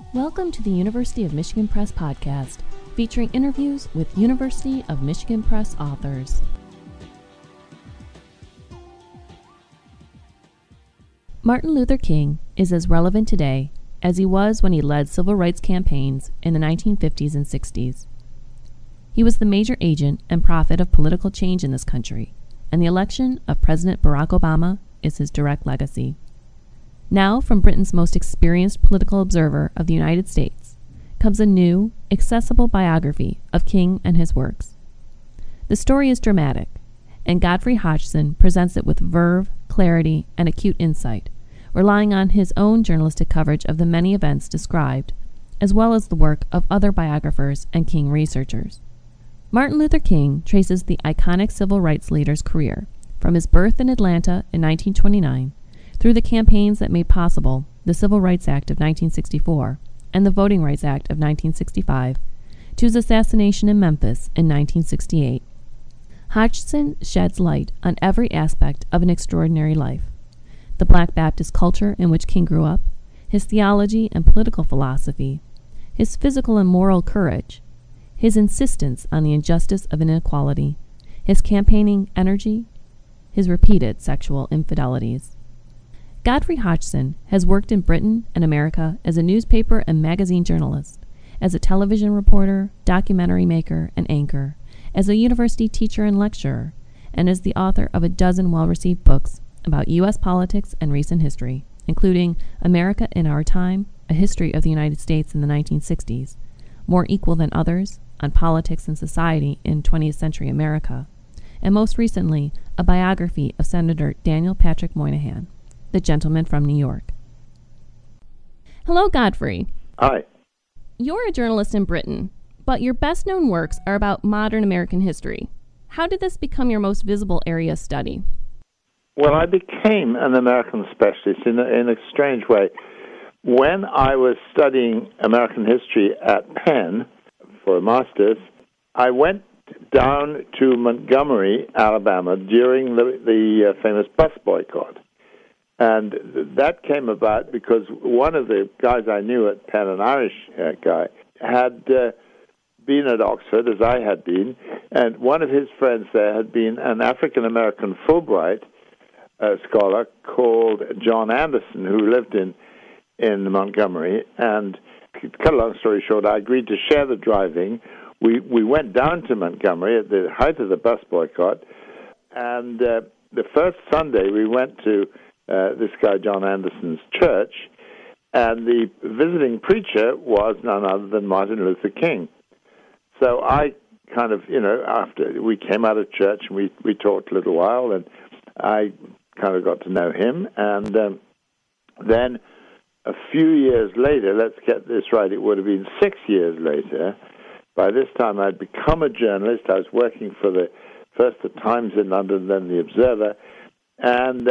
Welcome to the University of Michigan Press podcast, featuring interviews with University of Michigan Press authors. Martin Luther King is as relevant today as he was when he led civil rights campaigns in the 1950s and 60s. He was the major agent and prophet of political change in this country, and the election of President Barack Obama is his direct legacy. Now, from Britain's most experienced political observer of the United States, comes a new, accessible biography of King and his works. The story is dramatic, and Godfrey Hodgson presents it with verve, clarity, and acute insight, relying on his own journalistic coverage of the many events described, as well as the work of other biographers and King researchers. Martin Luther King traces the iconic civil rights leader's career, from his birth in Atlanta in 1929 through the campaigns that made possible the Civil Rights Act of 1964 and the Voting Rights Act of 1965, to his assassination in Memphis in 1968. Hodgson sheds light on every aspect of an extraordinary life: the Black Baptist culture in which King grew up, his theology and political philosophy, his physical and moral courage, his insistence on the injustice of inequality, his campaigning energy, his repeated sexual infidelities. Godfrey Hodgson has worked in Britain and America as a newspaper and magazine journalist, as a television reporter, documentary maker, and anchor, as a university teacher and lecturer, and as the author of a dozen well-received books about U.S. politics and recent history, including America in Our Time, A History of the United States in the 1960s, More Equal Than Others, on Politics and Society in 20th Century America, and most recently, a biography of Senator Daniel Patrick Moynihan, the gentleman from New York. Hello, Godfrey. Hi. You're a journalist in Britain, but your best-known works are about modern American history. How did this become your most visible area of study? Well, I became an American specialist in a strange way. When I was studying American history at Penn for a master's, I went down to Montgomery, Alabama, during the famous bus boycott. And that came about because one of the guys I knew at Penn, an Irish guy, had been at Oxford, as I had been, and one of his friends there had been an African-American Fulbright scholar called John Anderson, who lived in Montgomery. And to cut a long story short, I agreed to share the driving. We went down to Montgomery at the height of the bus boycott, and the first Sunday we went to this guy John Anderson's church, and the visiting preacher was none other than Martin Luther King. So I kind of, after we came out of church, and we talked a little while, and I kind of got to know him, and then a few years later, let's get this right, it would have been 6 years later, by this time I'd become a journalist. I was working for first the Times in London, then the Observer, and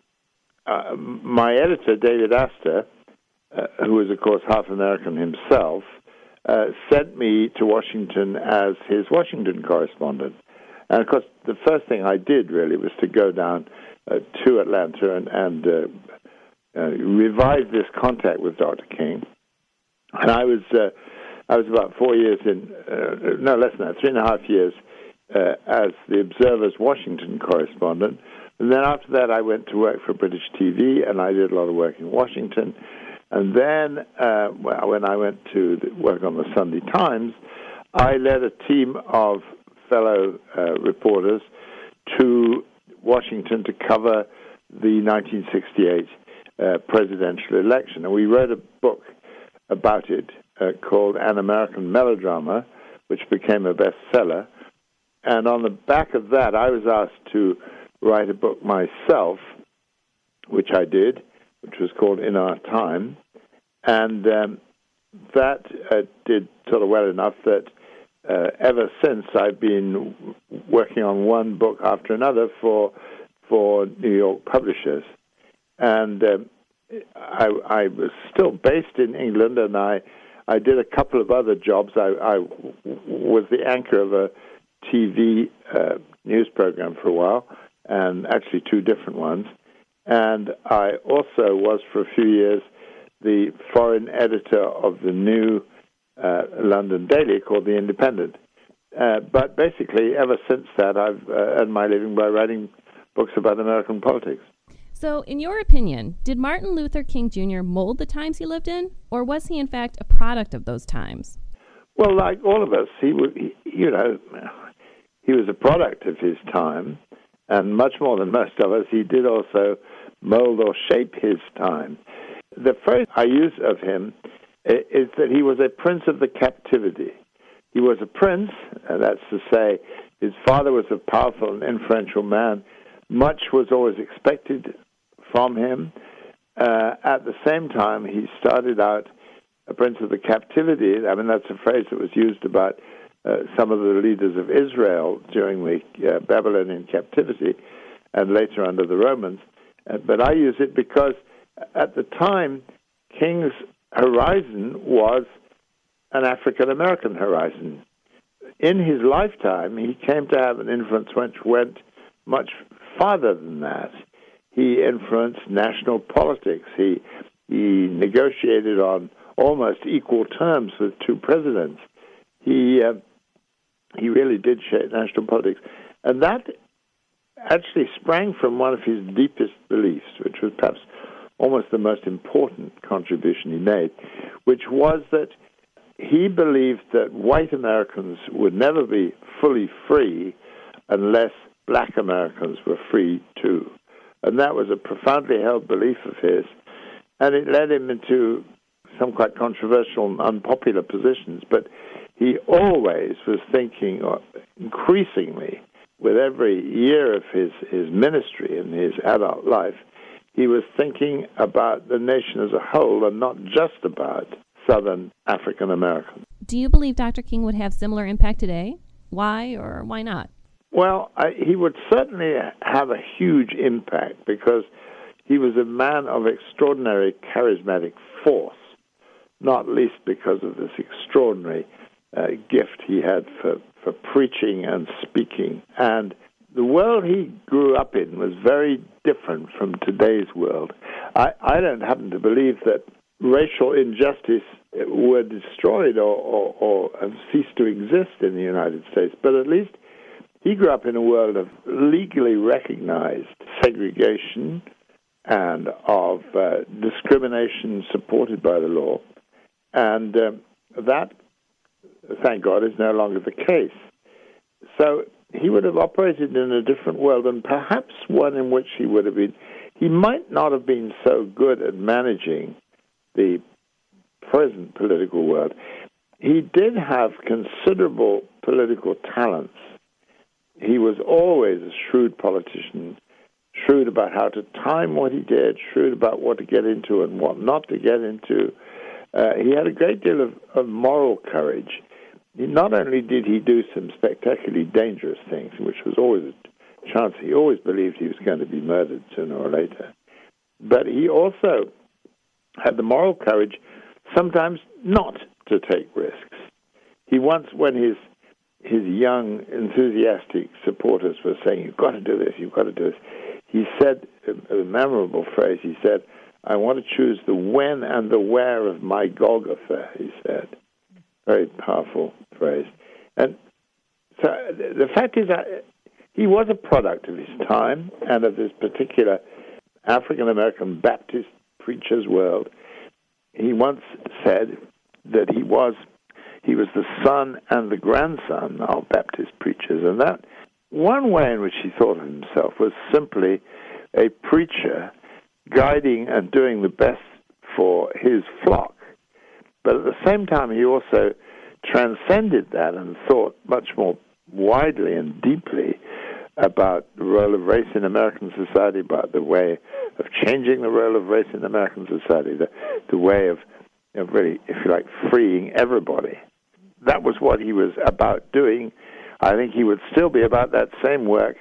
my editor, David Astor, who was, of course, half American himself, sent me to Washington as his Washington correspondent. And, of course, the first thing I did, really, was to go down to Atlanta and revive this contact with Dr. King. And I was about 4 years no, less than that, 3.5 years as the Observer's Washington correspondent. And then after that, I went to work for British TV, and I did a lot of work in Washington. And then when I went to work on the Sunday Times, I led a team of fellow reporters to Washington to cover the 1968 presidential election. And we wrote a book about it called An American Melodrama, which became a bestseller. And on the back of that, I was asked to write a book myself, which I did, which was called In Our Time. And that did sort of well enough that ever since I've been working on one book after another for New York publishers. And I was still based in England, and I did a couple of other jobs. I was the anchor of a TV news program for a while, and actually two different ones. And I also was, for a few years, the foreign editor of the new London daily called The Independent. But basically, ever since that, I've earned my living by writing books about American politics. So, in your opinion, did Martin Luther King Jr. mold the times he lived in, or was he in fact a product of those times? Well, like all of us, he was a product of his time, and much more than most of us, he did also mold or shape his time. The phrase I use of him is that he was a prince of the captivity. He was a prince, that's to say, his father was a powerful and influential man. Much was always expected from him. At the same time, he started out a prince of the captivity. I mean, that's a phrase that was used about some of the leaders of Israel during the Babylonian captivity and later under the Romans. But I use it because at the time, King's horizon was an African-American horizon. In his lifetime, he came to have an influence which went much farther than that. He influenced national politics. He negotiated on almost equal terms with two presidents. He really did shape national politics. And that actually sprang from one of his deepest beliefs, which was perhaps almost the most important contribution he made, which was that he believed that white Americans would never be fully free unless black Americans were free too. And that was a profoundly held belief of his, and it led him into some quite controversial and unpopular positions. But he always was thinking, increasingly, with every year of his ministry and his adult life, he was thinking about the nation as a whole and not just about Southern African Americans. Do you believe Dr. King would have similar impact today? Why or why not? Well, he would certainly have a huge impact because he was a man of extraordinary charismatic force, not least because of this extraordinary gift he had for preaching and speaking. And the world he grew up in was very different from today's world. I don't happen to believe that racial injustice were destroyed or have ceased to exist in the United States, but at least he grew up in a world of legally recognized segregation and of discrimination supported by the law. And that, thank God, is no longer the case. So he would have operated in a different world, and perhaps one in which he might not have been so good at managing the present political world. He did have considerable political talents. He was always a shrewd politician, shrewd about how to time what he did, shrewd about what to get into and what not to get into. He had a great deal of moral courage. Not only did he do some spectacularly dangerous things, which was always a chance, he always believed he was going to be murdered sooner or later, but he also had the moral courage sometimes not to take risks. He once, when his young, enthusiastic supporters were saying, "You've got to do this, you've got to do this," he said a memorable phrase. He said, "I want to choose the when and the where of my Golgotha," he said. Very powerful phrase. And so the fact is that he was a product of his time and of this particular African-American Baptist preacher's world. He once said that he was the son and the grandson of Baptist preachers, and that one way in which he thought of himself was simply a preacher guiding and doing the best for his flock. But at the same time, he also transcended that and thought much more widely and deeply about the role of race in American society, about the way of changing the role of race in American society, the way of really, if you like, freeing everybody. That was what he was about doing. I think he would still be about that same work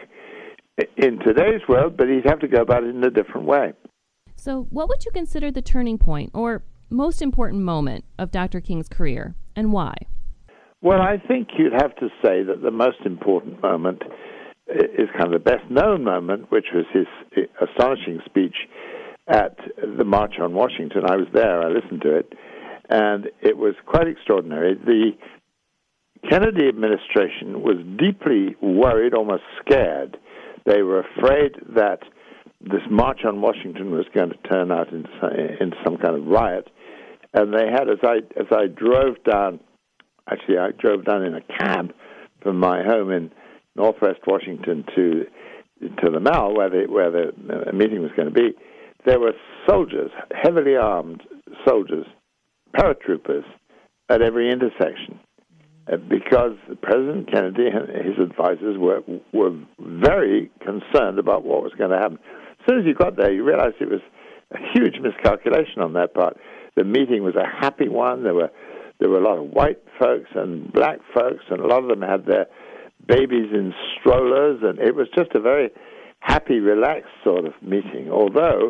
in today's world, but he'd have to go about it in a different way. So what would you consider the turning point or most important moment of Dr. King's career, and why? Well, I think you'd have to say that the most important moment is kind of the best-known moment, which was his astonishing speech at the March on Washington. I was there. I listened to it, and it was quite extraordinary. The Kennedy administration was deeply worried, almost scared. They were afraid that this March on Washington was going to turn out into some kind of riot. And they had, as I drove down, actually I drove down in a cab from my home in Northwest Washington to the Mall, where the meeting was going to be. There were soldiers, heavily armed soldiers, paratroopers, at every intersection, because President Kennedy and his advisors were very concerned about what was going to happen. As soon as you got there, you realized it was a huge miscalculation on their part. The meeting was a happy one. There were a lot of white folks and black folks, and a lot of them had their babies in strollers, and it was just a very happy, relaxed sort of meeting, although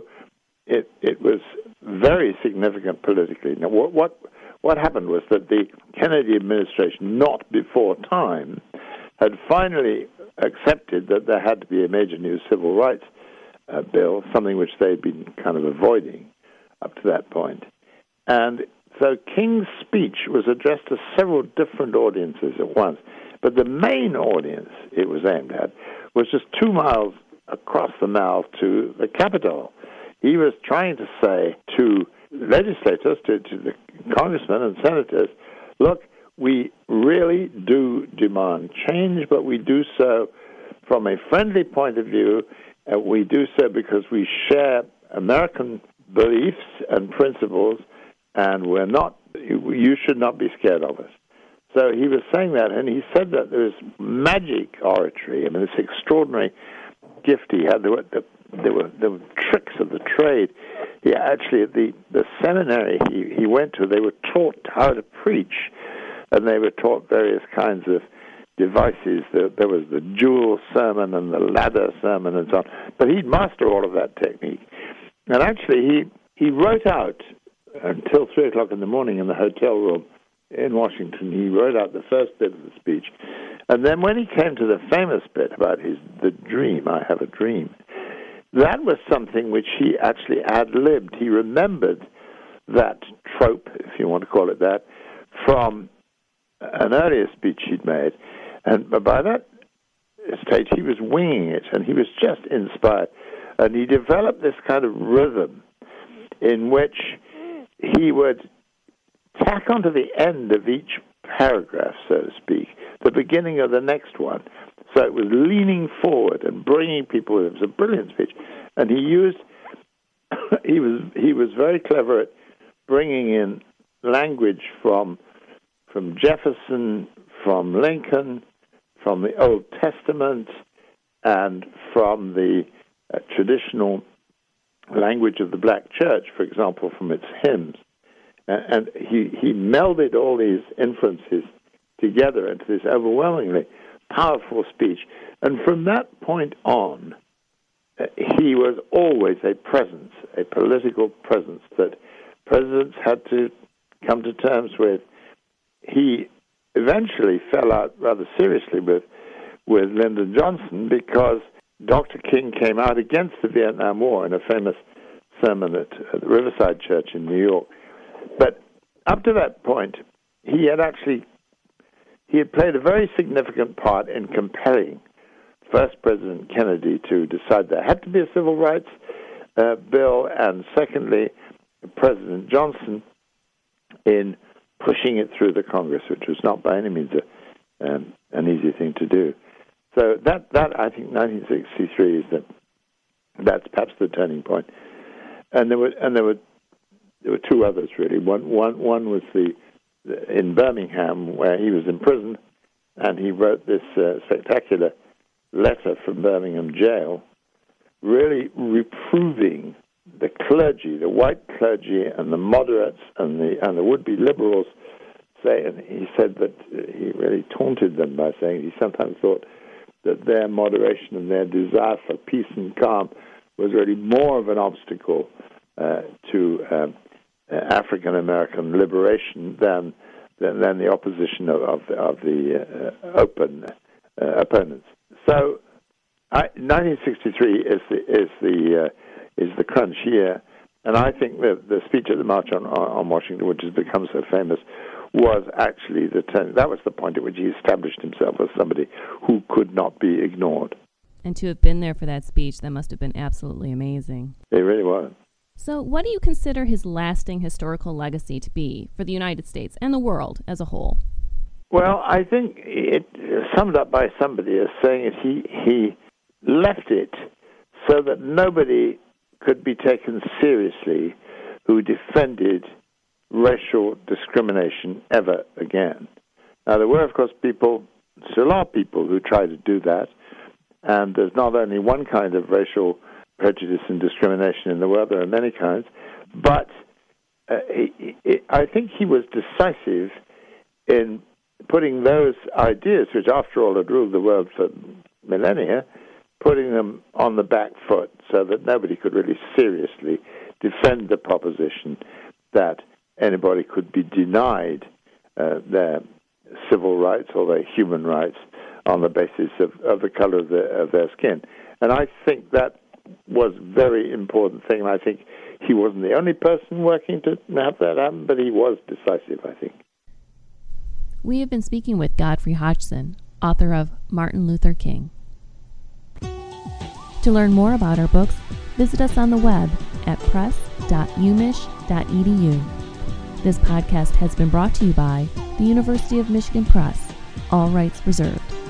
it was very significant politically. Now, what happened was that the Kennedy administration, not before time, had finally accepted that there had to be a major new civil rights bill, something which they'd been kind of avoiding up to that point. And so King's speech was addressed to several different audiences at once, but the main audience it was aimed at was just 2 miles across the Mall to the Capitol. He was trying to say to legislators, to the congressmen and senators, look, we really do demand change, but we do so from a friendly point of view. We do so because we share American beliefs and principles, and you should not be scared of us. So he was saying that, and he said that there was magic oratory. I mean, this extraordinary gift he had. There were tricks of the trade. He actually, at the seminary he went to, they were taught how to preach, and they were taught various kinds of devices. There was the jewel sermon and the ladder sermon and so on. But he'd master all of that technique. And actually, he wrote out until 3 o'clock in the morning in the hotel room in Washington. He wrote out the first bit of the speech. And then when he came to the famous bit about the dream, I have a dream, that was something which he actually ad-libbed. He remembered that trope, if you want to call it that, from an earlier speech he'd made. And by that stage, he was winging it, and he was just inspired. And he developed this kind of rhythm in which he would tack onto the end of each paragraph, so to speak, the beginning of the next one. So it was leaning forward and bringing people. It was a brilliant speech, and he was very clever at bringing in language from Jefferson, from Lincoln, from the Old Testament, and from the traditional language of the black church, for example, from its hymns. And he melded all these influences together into this overwhelmingly powerful speech. And from that point on, he was always a presence, a political presence that presidents had to come to terms with. He eventually fell out rather seriously with Lyndon Johnson because Dr. King came out against the Vietnam War in a famous sermon at the Riverside Church in New York. But up to that point, he had played a very significant part in compelling first President Kennedy to decide there had to be a civil rights bill, and secondly, President Johnson in pushing it through the Congress, which was not by any means an easy thing to do. So that I think 1963 is that's perhaps the turning point. And there were two others really. One was in Birmingham, where he was imprisoned, and he wrote this spectacular letter from Birmingham jail, really reproving the clergy, the white clergy, and the moderates, and the would-be liberals. And he said that he really taunted them by saying he sometimes thought that their moderation and their desire for peace and calm was really more of an obstacle to African American liberation than the opposition of the open opponents. So, 1963 is the is the crunch here. And I think the speech at the March on Washington, which has become so famous, was actually that was the point at which he established himself as somebody who could not be ignored. And to have been there for that speech, that must have been absolutely amazing. It really was. So what do you consider his lasting historical legacy to be for the United States and the world as a whole? Well, I think it summed up by somebody as saying that he left it so that nobody could be taken seriously who defended racial discrimination ever again. Now, there were, of course, still are people who try to do that, and there's not only one kind of racial prejudice and discrimination in the world, there are many kinds, but I think he was decisive in putting those ideas, which after all had ruled the world for millennia, putting them on the back foot so that nobody could really seriously defend the proposition that anybody could be denied their civil rights or their human rights on the basis of the color of their skin. And I think that was a very important thing, and I think he wasn't the only person working to have that happen, but he was decisive, I think. We have been speaking with Godfrey Hodgson, author of Martin Luther King. To learn more about our books, visit us on the web at press.umich.edu. This podcast has been brought to you by the University of Michigan Press. All rights reserved.